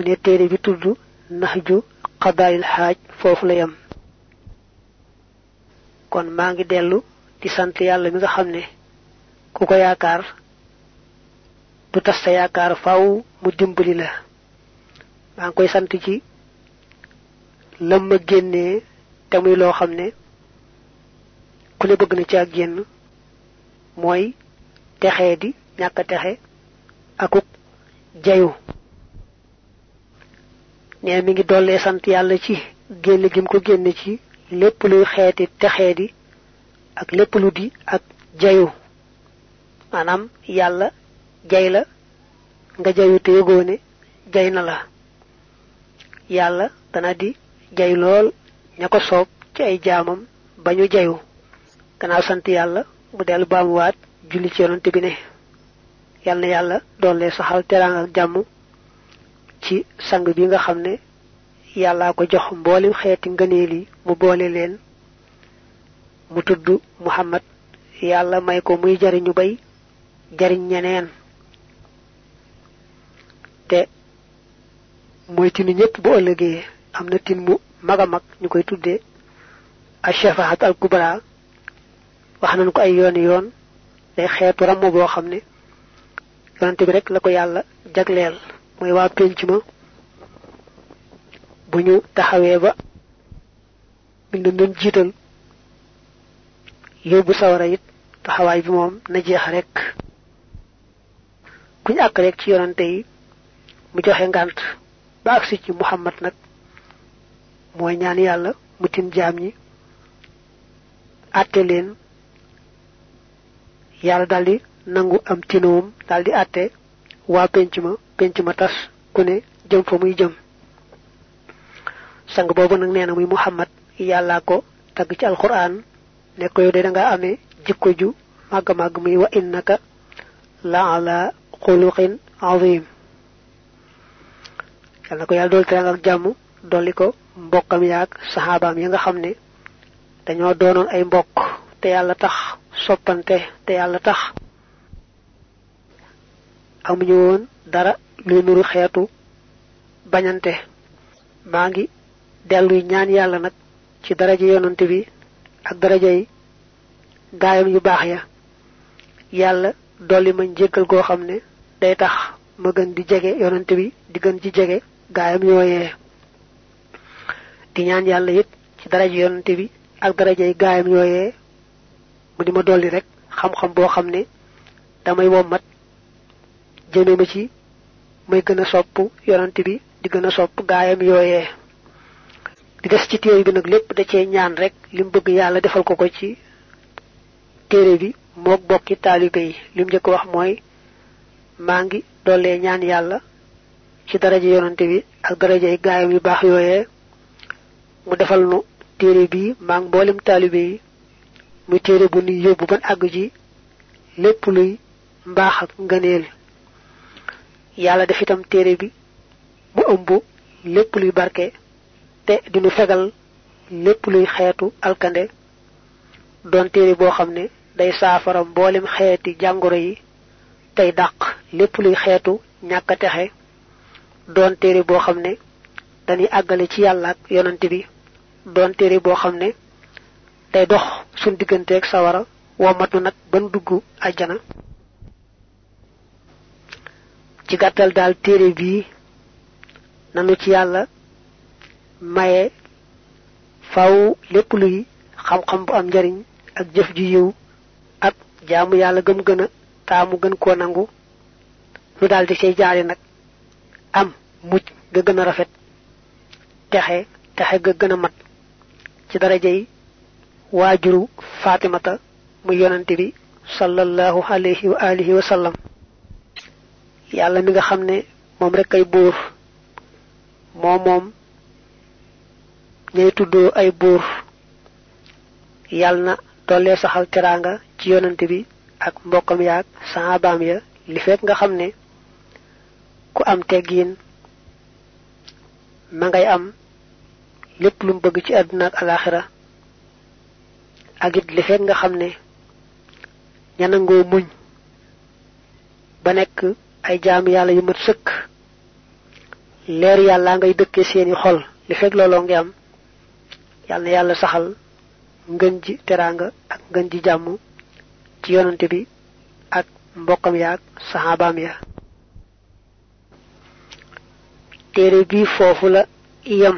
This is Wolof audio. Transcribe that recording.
mu ne téere bi tudd Nahju Qadaa'il Haaj foofu la yam. kon maa ngi dellu di sant yàlla mi nga xam ne ku ko yaakaar du tas sa yaakaar faaw mu dimbali la. maa ngi koy sant ci lam ma génnee te muy loo xam ne ku ne bëgg na ci ak génn mooy texee di ñàkk a texe akuk jayu. ne mi ngi dollee sant yàlla ci génn gi mu ko génne ci lépp luy xeeti texee di ak lépp lu di ak jayu. maanaam yàlla jay la nga jayu te yëgoo ne jay na la. yàlla dana di jay lool ña ko soob ci ay jaamam ba ñu jayu. gannaaw sant yàlla mu dellu baamuwaat julli ci yonante bi ne yal na yàlla doole saxal teraanga ak jàmm ci sang bi nga xam ne yàllaa ko jox mboolem xeeti ngëneel yi mu boole leen mu tudd Muhammad. yàlla may ko muy jariñu bay jariñ ñeneen te mooy tinu ñëpp bu ëllëgee. am na tin mu mag a mag ñu koy tuddee ash-shafaat al-kubra. wax nañ ko ay yoon day xeetu ramm boo xam ne yonante bi rek la ko yàlla jagleel. mooy waa pénc ma bu ñu taxawee ba biñ leen doon jiital yóbbu sawara it taxawaay bi moom na jeex rek. kuñ àkk rek ci yonante yi mu joxe ngànt ba agsi ci Muhammad nag mooy ñaan yàlla mu tin jaam ñi àtte leen. yàlla daldi nangu am tinoom daldi àtte waa penc ma tas ku ne jëm fa muy jëm. sang boobu nag nee na muy Muhammad yàllaa ko tagg ci alquran ne ko yow de danga amee jikko ju màgg muy wa innaka la ala xuluqin azim. yal na ko yàlla dool teraanga ak jàmm dolli ko mbokkam yaag saxaabaam yi nga xam ne dañoo doonoon ay mbokk te yàlla tax soppante te yàlla tax amuñu woon dara luy nuru xeetu bañante. maa ngi delluy ñaan yàlla nag ci daraja yonante bi ak darajay gaayam yu baax ya yàlla dolli ma njéggal goo xam ne day tax ma gën di jege yonante bi di gën ci jege gaayam yooyee. di ñaan yàlla it ci daraja yonante bi ak darajay gaayam yooyee mu di ma dolli rek xam-xam boo xam ne damay wommat jëme ma ci may gën a sopp yonante bi di gën a sopp gaayam yooyee. di des ci téere bi nag lépp da cee ñaan rek lim bëgg yàlla defal ko ci téere bi mook bokki taalibe yi. lim njëkk wax mooy maa ngi dollee ñaan yàlla ci daraja yonante bi ak darajay gaayam yu baax yooyee mu defal nu téere bi maa ngi mboolem taalibe yi muy téere bu nuy yóbbu ban àgg ji lépp luy mbaax ak ngëneel. yàlla def itam téere bi mu ëmb lépp luy barke te dinu fegal lépp luy xeetu alkande. doon téere boo xam ne day saafara mboolem xeeti jàngoro yi tey dàq lépp luy xeetu ñàkk a texe. doon téere boo xam ne dañuy àggale ci yàlla ak yonante bi. doon téere boo xam ne day dox suñ digganteeg sawara womatu nag ban dugg àjjana. ci gàttal daal téere bii nanu ci yàlla maye faw lépp luy xam-xam bu am njariñ ak jëf ju yiw ak jaamu yàlla gëm gën a taamu gën koo nangu lu daldi say jaari nag am mucc ga gën a rafet texe ga gën a mat ci darajay waajuru Fatimata mu yonante bi sallallahu alayhi wa alihi wa sallam. yàlla mi nga xam ne moom rek ay buur moom ñay tuddoo ay buur yàlla na dollee saxal teraanga ci yonante bi ak mbokkam yaag sahabaam ya li fekk nga xam ne ku am teggiin ma ngay am lépp lu mu bëgg ci àdduna ak alaxira. ak it li fekk nga xam ne ña nangoo muñ ba nekk ay jaamu yàlla yu mat sëkk leer yàlla ngay dëkke seeni xol li fekk looloo ngi am yàlla na yàlla saxal ngën ji teraanga ak ngën ji jàmm ci yonante bi ak mbokkam ya ak saxaabaam ya téere bi foofu la yam